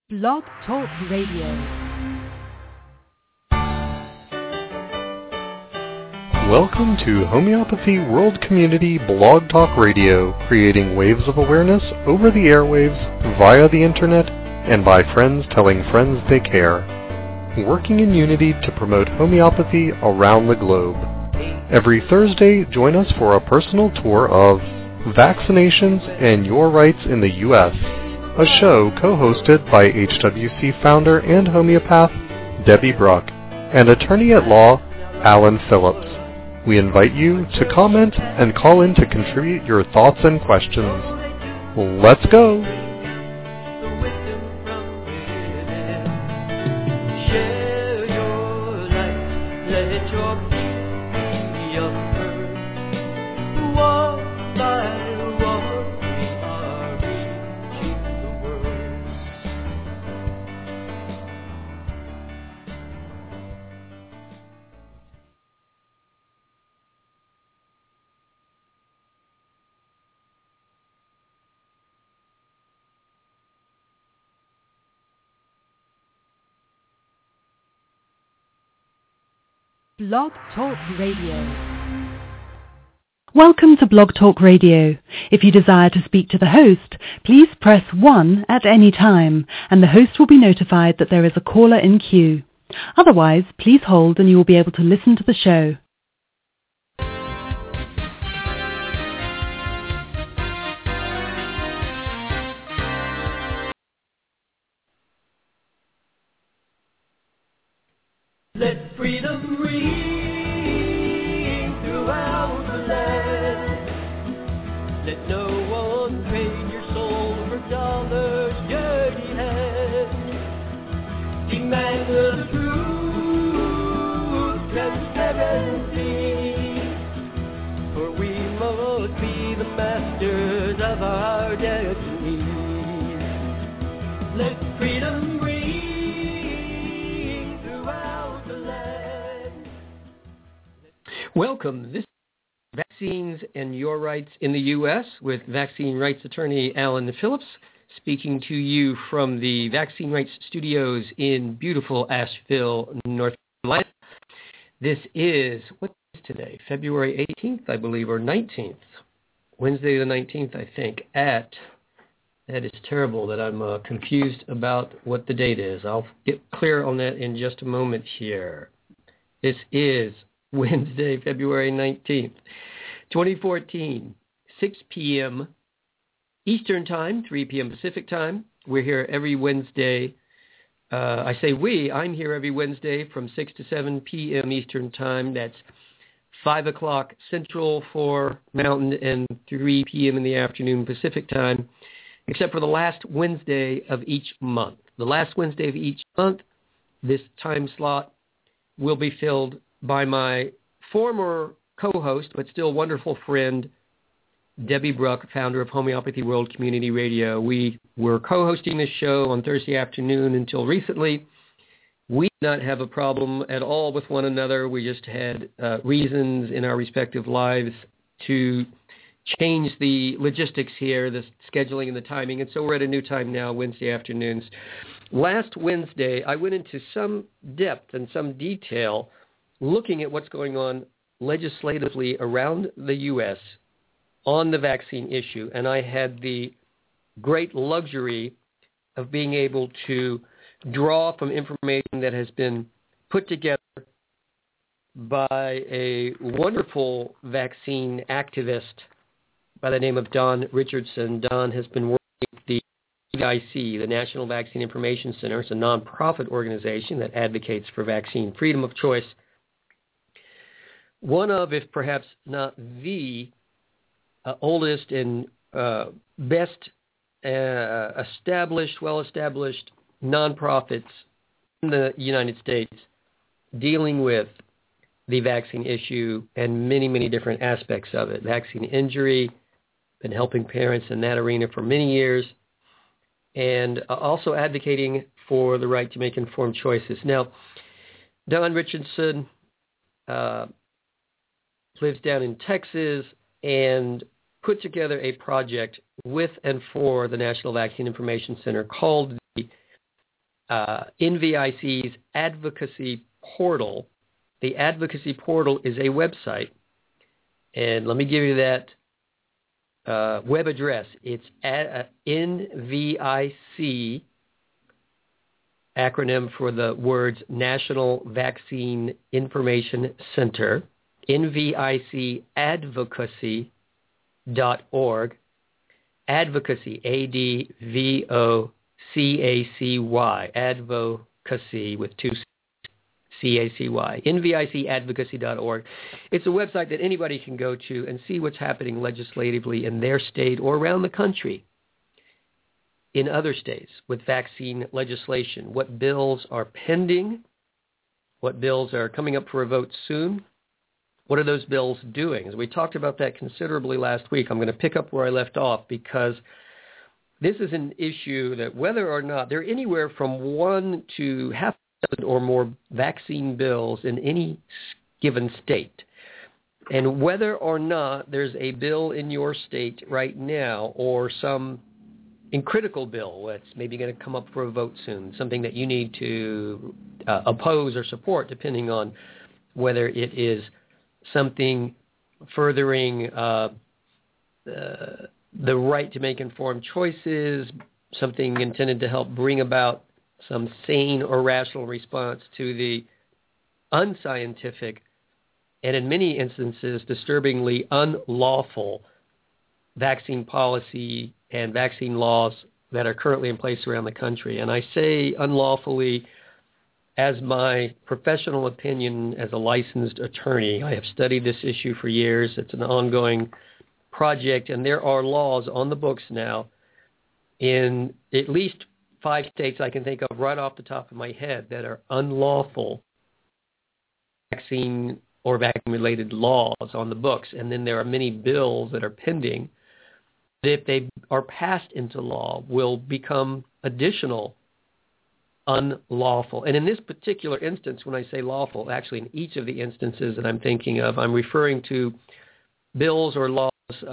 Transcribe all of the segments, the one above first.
Blog Talk Radio. Welcome to Homeopathy World Community Blog Talk Radio, creating waves of awareness over the airwaves, via the internet, and by friends telling friends they care. Working in unity to promote homeopathy around the globe. Every Thursday, join us for a personal tour of Vaccinations and Your Rights in the U.S., a show co-hosted by HWC founder and homeopath Debbie Bruck and attorney-at-law Alan Phillips. We invite you to comment and call in to contribute your thoughts and questions. Let's go! Blog Talk Radio. Welcome to Blog Talk Radio. If you desire to speak to the host, please press 1 at any time, and the host will be notified that there is a caller in queue. Otherwise, please hold and you will be able to listen to the show. Let freedom ring throughout the land. Let no one trade your soul for dollars, dirty hands. Demand the truth, transparency. For we must be the masters of our destiny. Let freedom ring. Welcome. This is Vaccines and Your Rights in the U.S. with vaccine rights attorney Alan Phillips, speaking to you from the Vaccine Rights Studios in beautiful Asheville, North Carolina. This is, what is today? February 18th, I believe, or 19th. Wednesday the 19th, I think, that is terrible that I'm confused about what the date is. I'll get clear on that in just a moment here. This is Wednesday, February 19th, 2014, 6 p.m. Eastern Time, 3 p.m. Pacific Time. We're here every Wednesday. I say we. I'm here every Wednesday from 6 to 7 p.m. Eastern Time. That's 5 o'clock Central for Mountain and 3 p.m. in the afternoon Pacific Time, except for the last Wednesday of each month. The last Wednesday of each month, this time slot will be filled by my former co-host, but still wonderful friend, Debbie Bruck, founder of Homeopathy World Community Radio. We were co-hosting this show on Thursday afternoon until recently. We did not have a problem at all with one another. We just had reasons in our respective lives to change the logistics here, the scheduling and the timing, and so we're at a new time now, Wednesday afternoons. Last Wednesday, I went into some depth and some detail looking at what's going on legislatively around the U.S. on the vaccine issue, and I had the great luxury of being able to draw from information that has been put together by a wonderful vaccine activist by the name of Don Richardson. Don has been working with the NVIC, the National Vaccine Information Center. It's a nonprofit organization that advocates for vaccine freedom of choice. One of, if perhaps not the oldest and best well-established nonprofits in the United States dealing with the vaccine issue and many, many different aspects of it. Vaccine injury, been helping parents in that arena for many years, and also advocating for the right to make informed choices. Now, Don Richardson lives down in Texas and put together a project with and for the National Vaccine Information Center called the NVIC's advocacy portal. The advocacy portal is a website, and let me give you that web address. It's NVIC, acronym for the words National Vaccine Information Center, NVICadvocacy.org. Advocacy, ADVOCACY, advocacy with two CACY, NVICadvocacy.org. It's a website that anybody can go to and see what's happening legislatively in their state or around the country, in other states, with vaccine legislation, what bills are pending, what bills are coming up for a vote soon. What are those bills doing? As we talked about that considerably last week, I'm going to pick up where I left off, because this is an issue that whether or not there are anywhere from 1 to half a dozen or more vaccine bills in any given state, and whether or not there's a bill in your state right now or some critical bill that's maybe going to come up for a vote soon, something that you need to oppose or support, depending on whether it is something furthering the right to make informed choices, something intended to help bring about some sane or rational response to the unscientific and, in many instances, disturbingly unlawful vaccine policy and vaccine laws that are currently in place around the country. And I say unlawfully as my professional opinion as a licensed attorney. I have studied this issue for years. It's an ongoing project, and there are laws on the books now in at least 5 states I can think of right off the top of my head that are unlawful vaccine or vaccine-related laws on the books. And then there are many bills that are pending that, if they are passed into law, will become additional unlawful. And in this particular instance, when I say lawful, actually in each of the instances that I'm thinking of, I'm referring to bills or laws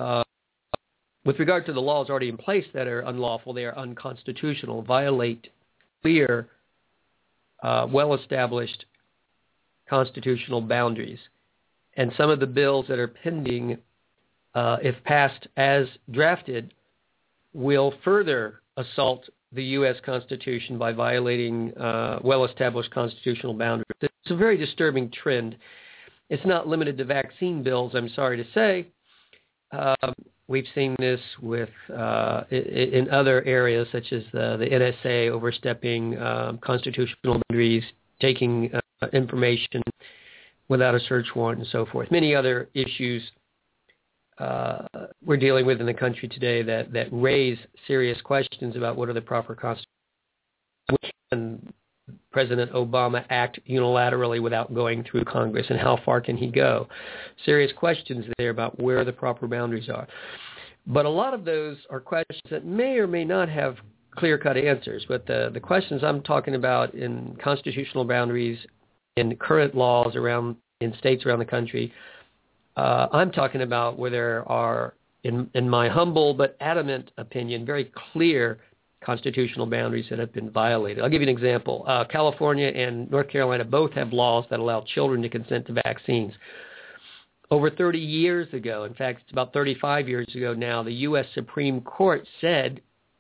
with regard to the laws already in place that are unlawful. They are unconstitutional, violate clear, well-established constitutional boundaries. And some of the bills that are pending, if passed as drafted, will further assault the U.S. Constitution by violating well-established constitutional boundaries. It's a very disturbing trend. It's not limited to vaccine bills, I'm sorry to say. We've seen this with in other areas, such as the NSA overstepping constitutional boundaries, taking information without a search warrant, and so forth. Many other issues we're dealing with in the country today that raise serious questions about what are the proper constitutions. Can President Obama act unilaterally without going through Congress, and how far can he go? Serious questions there about where the proper boundaries are. But a lot of those are questions that may or may not have clear-cut answers. But the questions I'm talking about in constitutional boundaries, in current laws around in states around the country, I'm talking about where there are, in my humble but adamant opinion, very clear constitutional boundaries that have been violated. I'll give you an example. California and North Carolina both have laws that allow children to consent to vaccines. Over 30 years ago, in fact, it's about 35 years ago now, the U.S. Supreme Court said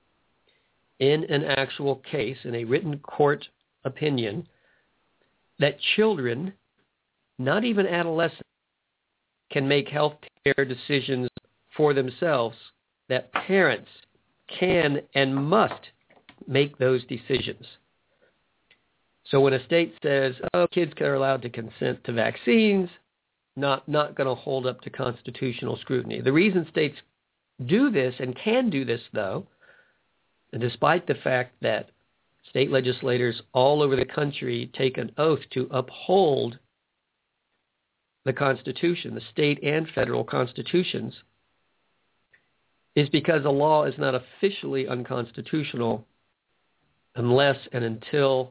in an actual case, in a written court opinion, that children, not even adolescents, can make health care decisions for themselves, that parents can and must make those decisions. So when a state says, oh, kids are allowed to consent to vaccines, not going to hold up to constitutional scrutiny. The reason states do this and can do this, though, and despite the fact that state legislators all over the country take an oath to uphold the Constitution, the state and federal constitutions, is because a law is not officially unconstitutional unless and until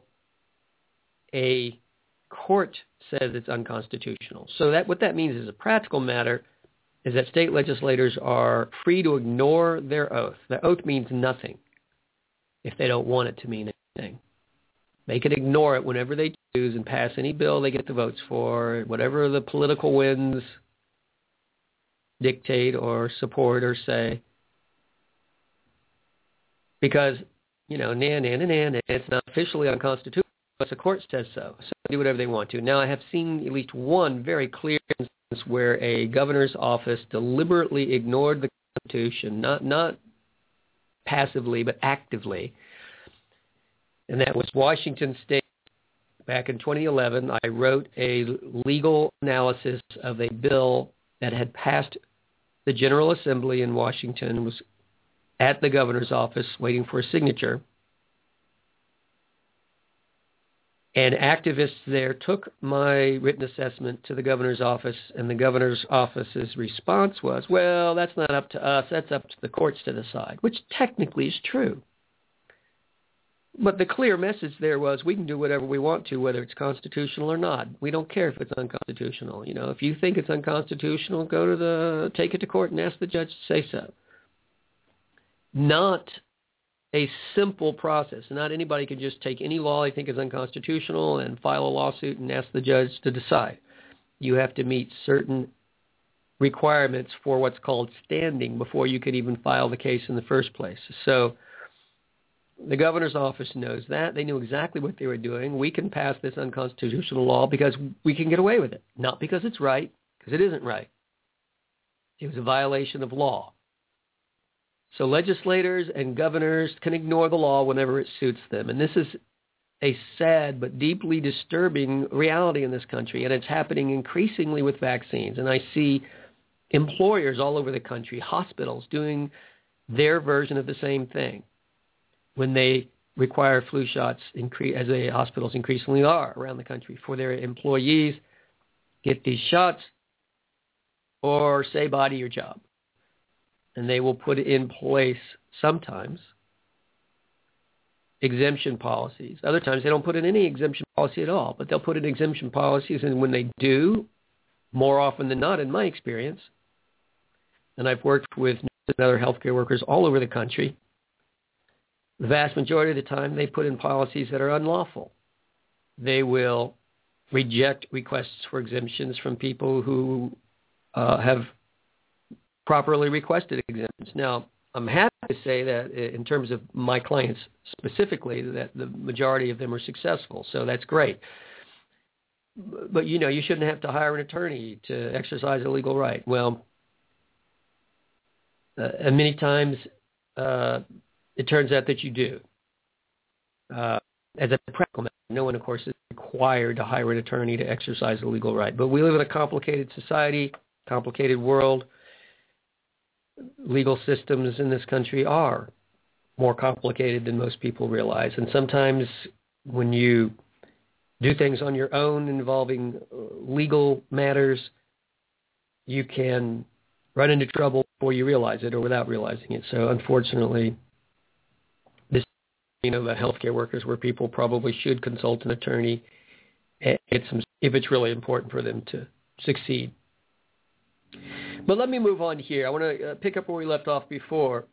a court says it's unconstitutional. So that what that means as a practical matter is that state legislators are free to ignore their oath. The oath means nothing if they don't want it to mean anything. They can ignore it whenever they choose and pass any bill they get the votes for, whatever the political winds dictate or support or say. Because, it's not officially unconstitutional, but the court says so. So they do whatever they want to. Now, I have seen at least one very clear instance where a governor's office deliberately ignored the Constitution, not passively, but actively. And that was Washington State. Back in 2011, I wrote a legal analysis of a bill that had passed the General Assembly in Washington, was at the governor's office waiting for a signature. And activists there took my written assessment to the governor's office, and the governor's office's response was, well, that's not up to us, that's up to the courts to decide, which technically is true. But the clear message there was we can do whatever we want to, whether it's constitutional or not. We don't care if it's unconstitutional. If you think it's unconstitutional, take it to court and ask the judge to say so. Not a simple process. Not anybody can just take any law they think is unconstitutional and file a lawsuit and ask the judge to decide. You have to meet certain requirements for what's called standing before you can even file the case in the first place. So the governor's office knows that. They knew exactly what they were doing. We can pass this unconstitutional law because we can get away with it, not because it's right, because it isn't right. It was a violation of law. So legislators and governors can ignore the law whenever it suits them. And this is a sad but deeply disturbing reality in this country, and it's happening increasingly with vaccines. And I see employers all over the country, hospitals, doing their version of the same thing when they require flu shots, as the hospitals increasingly are around the country, for their employees. Get these shots or say bye to your job. And they will put in place sometimes exemption policies. Other times they don't put in any exemption policy at all, but they'll put in exemption policies, and when they do, more often than not, in my experience, and I've worked with nurses and other healthcare workers all over the country, the vast majority of the time they put in policies that are unlawful. They will reject requests for exemptions from people who have properly requested exemptions. Now, I'm happy to say that in terms of my clients specifically, that the majority of them are successful, so that's great. But, you shouldn't have to hire an attorney to exercise a legal right. Well, and many times it turns out that you do. As a practical matter, no one, of course, is required to hire an attorney to exercise a legal right. But we live in a complicated society, complicated world. Legal systems in this country are more complicated than most people realize. And sometimes when you do things on your own involving legal matters, you can run into trouble before you realize it or without realizing it. So unfortunately, this, the healthcare workers where people probably should consult an attorney if it's really important for them to succeed. But let me move on here. I want to pick up where we left off before.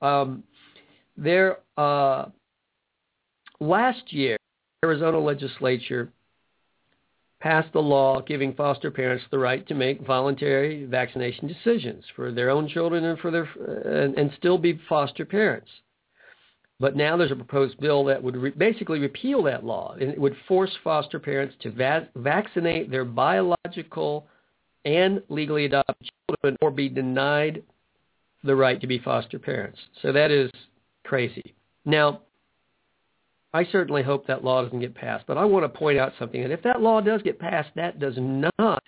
Last year, the Arizona legislature passed a law giving foster parents the right to make voluntary vaccination decisions for their own children and and still be foster parents. But now there's a proposed bill that would basically repeal that law, and it would force foster parents to vaccinate their biological and legally adopted children or be denied the right to be foster parents. So that is crazy. Now, I certainly hope that law doesn't get passed, but I want to point out something. And if that law does get passed, that does not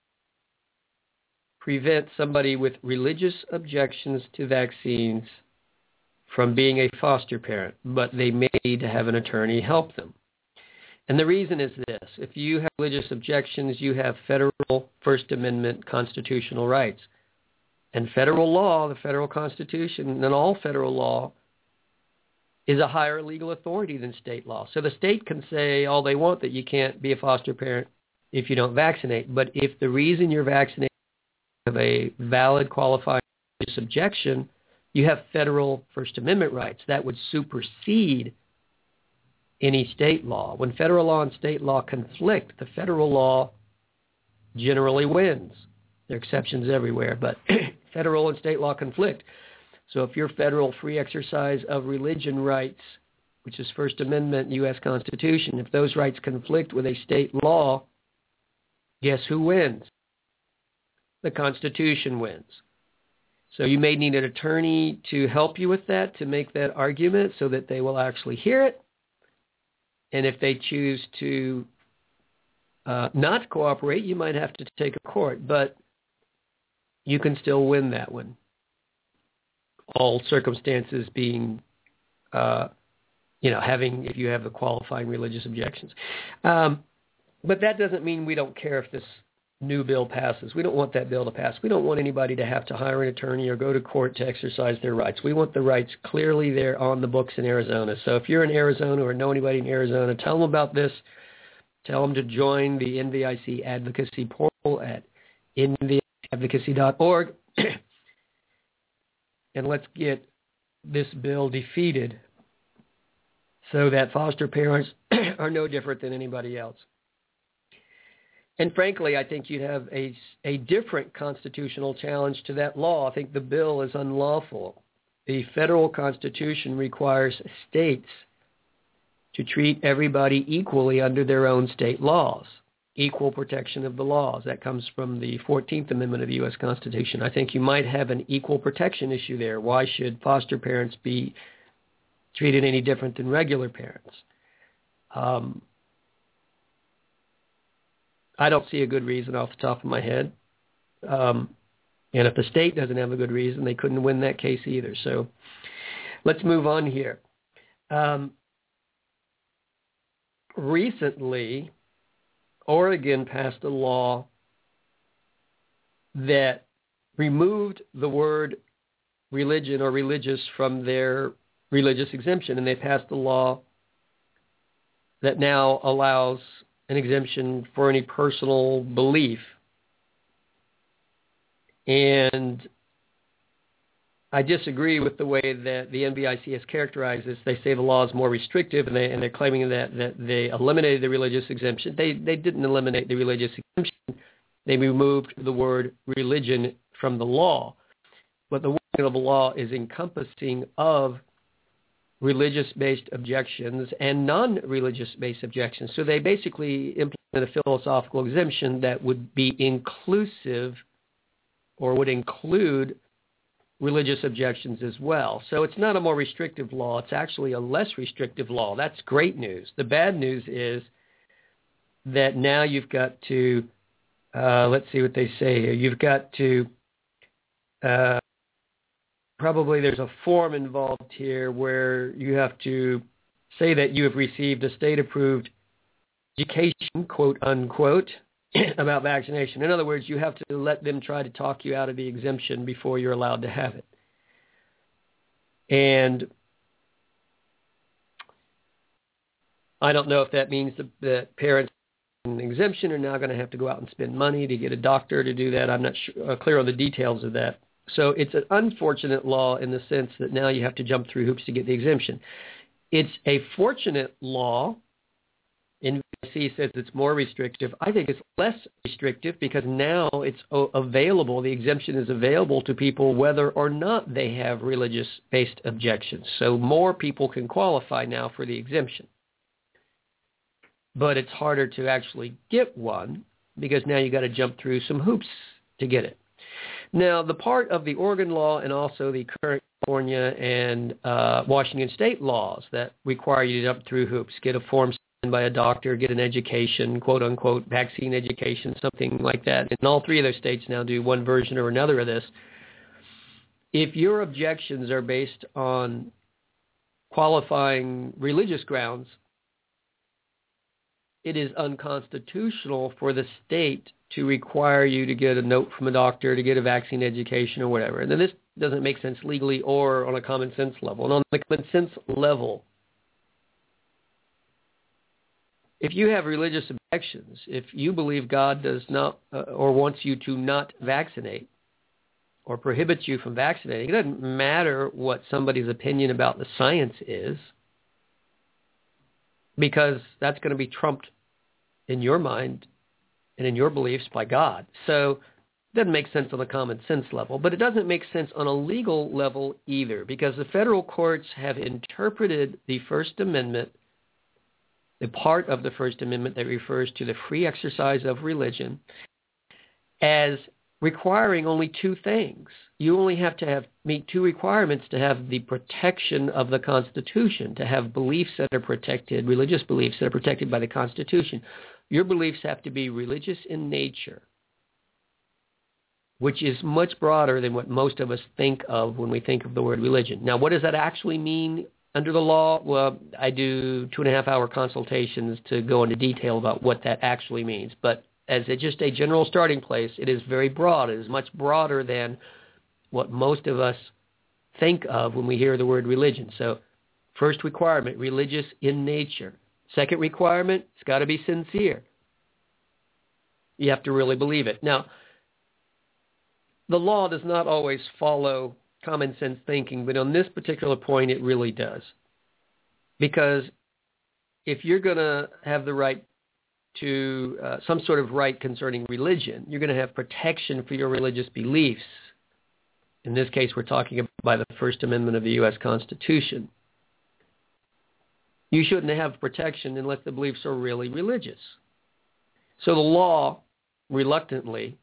prevent somebody with religious objections to vaccines from being a foster parent, but they may need to have an attorney help them. And the reason is this. If you have religious objections, you have federal First Amendment constitutional rights. And federal law, the federal Constitution, and all federal law is a higher legal authority than state law. So the state can say all they want that you can't be a foster parent if you don't vaccinate. But if the reason you're vaccinated is a valid qualified religious objection, you have federal First Amendment rights that would supersede any state law. When federal law and state law conflict, the federal law generally wins. There are exceptions everywhere, but federal and state law conflict. So if your federal free exercise of religion rights, which is First Amendment U.S. Constitution, if those rights conflict with a state law, guess who wins? The Constitution wins. So you may need an attorney to help you with that, to make that argument so that they will actually hear it. And if they choose to not cooperate, you might have to take a court, but you can still win that one. All circumstances being, if you have the qualifying religious objections. But that doesn't mean we don't care if this new bill passes. We don't want that bill to pass. We don't want anybody to have to hire an attorney or go to court to exercise their rights. We want the rights clearly there on the books in Arizona. So if you're in Arizona or know anybody in Arizona, tell them about this. Tell them to join the NVIC advocacy portal at nviadvocacy.org. And let's get this bill defeated so that foster parents are no different than anybody else. And frankly, I think you'd have a different constitutional challenge to that law. I think the bill is unlawful. The federal Constitution requires states to treat everybody equally under their own state laws. Equal protection of the laws. That comes from the 14th Amendment of the U.S. Constitution. I think you might have an equal protection issue there. Why should foster parents be treated any different than regular parents? I don't see a good reason off the top of my head. And if the state doesn't have a good reason, they couldn't win that case either. So let's move on here. Recently, Oregon passed a law that removed the word religion or religious from their religious exemption, and they passed a law that now allows an exemption for any personal belief. And I disagree with the way that the NVIC has characterized this. They say the law is more restrictive, and they're claiming that they eliminated the religious exemption. They didn't eliminate the religious exemption. They removed the word religion from the law. But the wording of the law is encompassing of religious-based objections and non-religious-based objections. So they basically implement a philosophical exemption that would be inclusive or would include religious objections as well. So it's not a more restrictive law. It's actually a less restrictive law. That's great news. The bad news is that now you've got to, let's see what they say here. You've got to, probably there's a form involved here where you have to say that you have received a state-approved education, quote unquote, about vaccination. In other words, you have to let them try to talk you out of the exemption before you're allowed to have it. And I don't know if that means that parents in an exemption are now going to have to go out and spend money to get a doctor to do that. I'm not clear on the details of that. So it's an unfortunate law in the sense that now you have to jump through hoops to get the exemption. It's a fortunate law. NVIC says it's more restrictive. I think it's less restrictive because now it's available. The exemption is available to people whether or not they have religious-based objections. So more people can qualify now for the exemption. But it's harder to actually get one because now you've got to jump through some hoops to get it. Now, the part of the Oregon law and also the current California and Washington state laws that require you to jump through hoops, get a form signed by a doctor, get an education, quote-unquote, vaccine education, something like that. And all three of those states now do one version or another of this. If your objections are based on qualifying religious grounds, it is unconstitutional for the state to require you to get a note from a doctor, to get a vaccine education or whatever. And then this doesn't make sense legally or on a common sense level. And on the common sense level, if you have religious objections, if you believe God does not or wants you to not vaccinate or prohibits you from vaccinating, it doesn't matter what somebody's opinion about the science is. because that's going to be trumped in your mind and in your beliefs by God. So it doesn't make sense on a common sense level, but it doesn't make sense on a legal level either, because the federal courts have interpreted the First Amendment, the part of the First Amendment that refers to the free exercise of religion, as requiring only two things. You only have to meet two requirements to have the protection of the Constitution, to have beliefs that are protected, religious beliefs that are protected by the Constitution. Your beliefs have to be religious in nature, which is much broader than what most of us think of when we think of the word religion. Now, what does that actually mean under the law? Well, I do 2.5-hour consultations to go into detail about what that actually means. But as just a general starting place, it is very broad. It is much broader than what most of us think of when we hear the word religion. So first requirement, religious in nature. Second requirement, it's got to be sincere. You have to really believe it. Now, the law does not always follow common sense thinking, but on this particular point, it really does. Because if you're going to have the right to some sort of right concerning religion, you're going to have protection for your religious beliefs. In this case, we're talking about by the First Amendment of the U.S. Constitution. You shouldn't have protection unless the beliefs are really religious. So the law, reluctantly,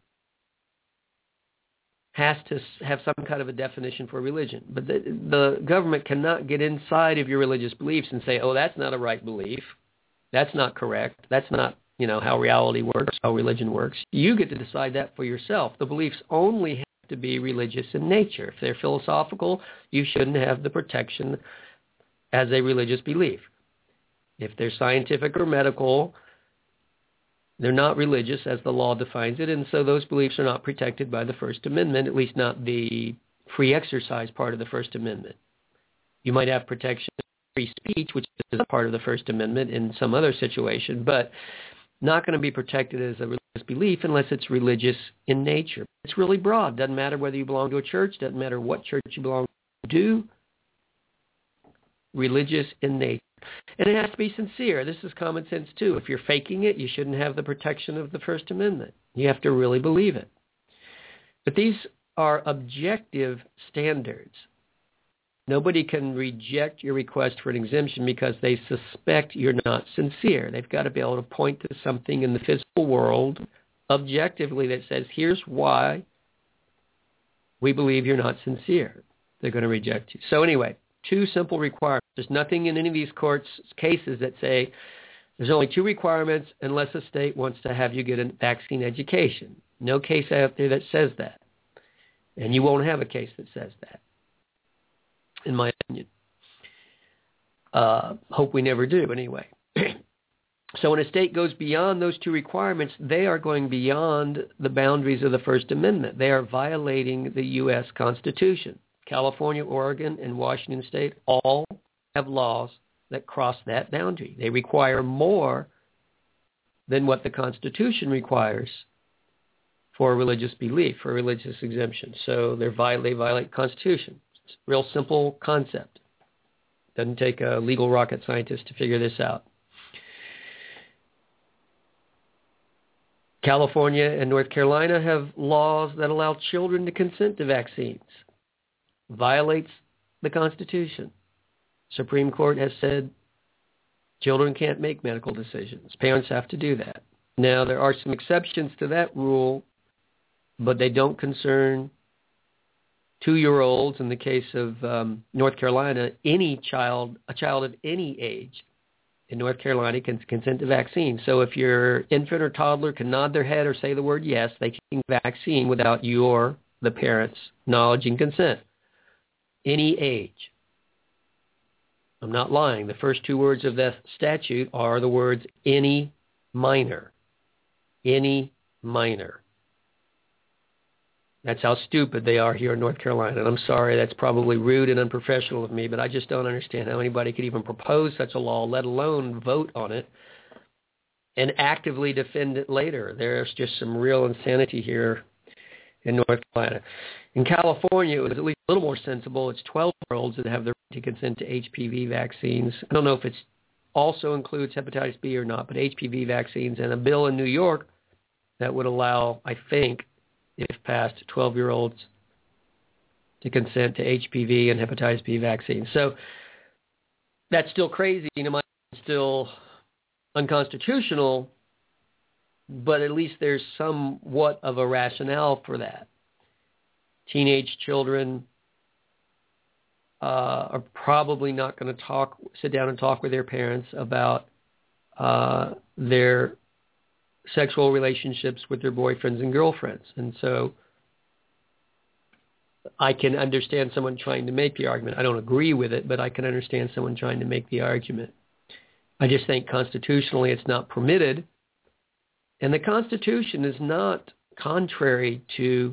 has to have some kind of a definition for religion. But the government cannot get inside of your religious beliefs and say, oh, that's not a right belief. That's not correct. That's not, how reality works, how religion works. You get to decide that for yourself. The beliefs only have to be religious in nature. If they're philosophical, you shouldn't have the protection as a religious belief. If they're scientific or medical, they're not religious as the law defines it, and so those beliefs are not protected by the First Amendment, at least not the free exercise part of the First Amendment. You might have protection of free speech, which is a part of the First Amendment in some other situation, but not going to be protected as a religious belief unless it's religious in nature. It's really broad. Doesn't matter whether you belong to a church, doesn't matter what church you belong to. Religious in nature. And it has to be sincere. This is common sense, too. If you're faking it, you shouldn't have the protection of the First Amendment. You have to really believe it. But these are objective standards. Nobody can reject your request for an exemption because they suspect you're not sincere. They've got to be able to point to something in the physical world objectively that says, here's why we believe you're not sincere. They're going to reject you. So anyway, two simple requirements. There's nothing in any of these courts' cases that say there's only two requirements unless a state wants to have you get a vaccine education. No case out there that says that. And you won't have a case that says that, in my opinion. Hope we never do, anyway. So when a state goes beyond those two requirements, they are going beyond the boundaries of the First Amendment. They are violating the U.S. Constitution. California, Oregon, and Washington State all have laws that cross that boundary. They require more than what the Constitution requires for a religious belief, for a religious exemption. So they violate the Constitution. It's a real simple concept. Doesn't take a legal rocket scientist to figure this out. California and North Carolina have laws that allow children to consent to vaccines. Violates the Constitution. Supreme Court has said children can't make medical decisions. Parents have to do that. Now, there are some exceptions to that rule, but they don't concern 2-year-olds. In the case of North Carolina, a child of any age in North Carolina can consent to vaccine. So if your infant or toddler can nod their head or say the word yes, they can vaccine without the parents' knowledge and consent. Any age. I'm not lying. The first two words of that statute are the words any minor. Any minor. That's how stupid they are here in North Carolina. And I'm sorry, that's probably rude and unprofessional of me, but I just don't understand how anybody could even propose such a law, let alone vote on it and actively defend it later. There's just some real insanity here in North Carolina. In California, it was at least a little more sensible. It's 12-year-olds that have the right to consent to HPV vaccines. I don't know if it's also includes hepatitis B or not, but HPV vaccines, and a bill in New York that would allow, I think, if passed, 12-year-olds to consent to HPV and hepatitis B vaccines. So that's still crazy. Still unconstitutional, but at least there's somewhat of a rationale for that. Teenage children are probably not going to sit down and talk with their parents about their sexual relationships with their boyfriends and girlfriends. And so I can understand someone trying to make the argument. I don't agree with it, but I can understand someone trying to make the argument. I just think constitutionally it's not permitted. And the Constitution is not contrary to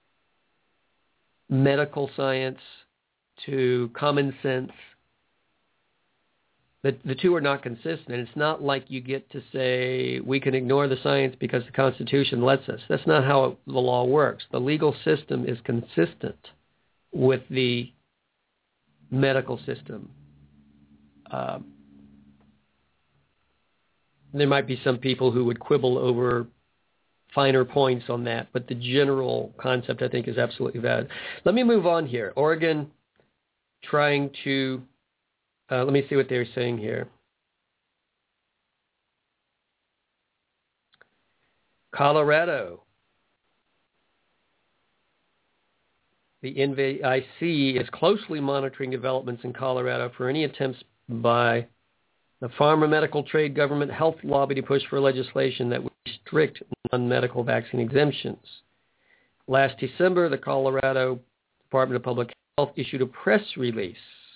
medical science, to common sense. The two are not consistent. And it's not like you get to say we can ignore the science because the Constitution lets us. That's not how the law works. The legal system is consistent with the medical system. There might be some people who would quibble over finer points on that, but the general concept, I think, is absolutely valid. Let me move on here. Oregon trying to, let me see what they're saying here. Colorado. The NVIC is closely monitoring developments in Colorado for any attempts by the pharma medical trade government health lobby to push for legislation that would restrict non-medical vaccine exemptions. Last December, the Colorado Department of Public Health issued a press release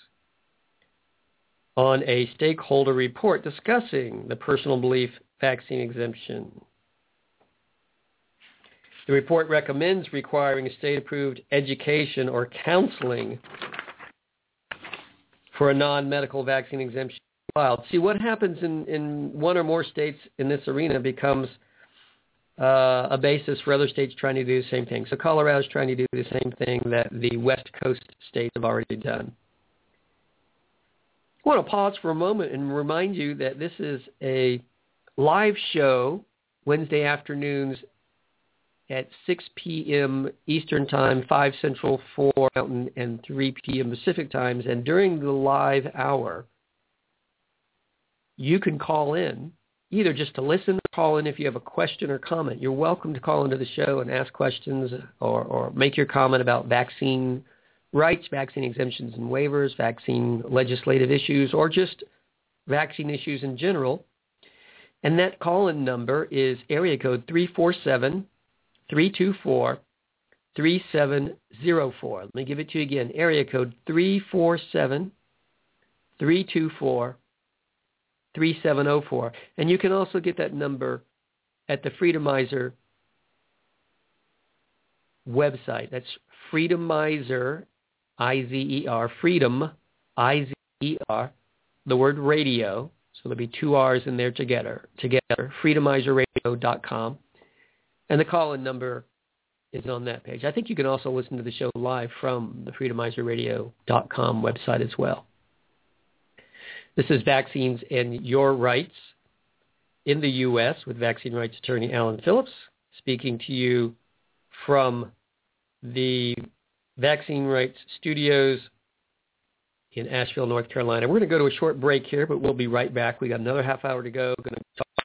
on a stakeholder report discussing the personal belief vaccine exemption. The report recommends requiring a state-approved education or counseling for a non-medical vaccine exemption. See, what happens in one or more states in this arena becomes a basis for other states trying to do the same thing. So Colorado is trying to do the same thing that the West Coast states have already done. I want to pause for a moment and remind you that this is a live show Wednesday afternoons at 6 p.m. Eastern Time, 5 Central, 4 Mountain, and 3 p.m. Pacific Times. And during the live hour, you can call in, either just to listen or call in if you have a question or comment. You're welcome to call into the show and ask questions or make your comment about vaccine rights, vaccine exemptions and waivers, vaccine legislative issues, or just vaccine issues in general. And that call-in number is area code 347-324-3704. Let me give it to you again. Area code 347-324-3704. And you can also get that number at the Freedomizer website. That's Freedomizer, I-Z-E-R, Freedom, I-Z-E-R, the word radio. So there'll be two R's in there together, freedomizerradio.com. And the call-in number is on that page. I think you can also listen to the show live from the freedomizerradio.com website as well. This is Vaccines and Your Rights in the U.S. with vaccine rights attorney Alan Phillips, speaking to you from the Vaccine Rights Studios in Asheville, North Carolina. We're going to go to a short break here, but we'll be right back. We got another half hour to go. We're going to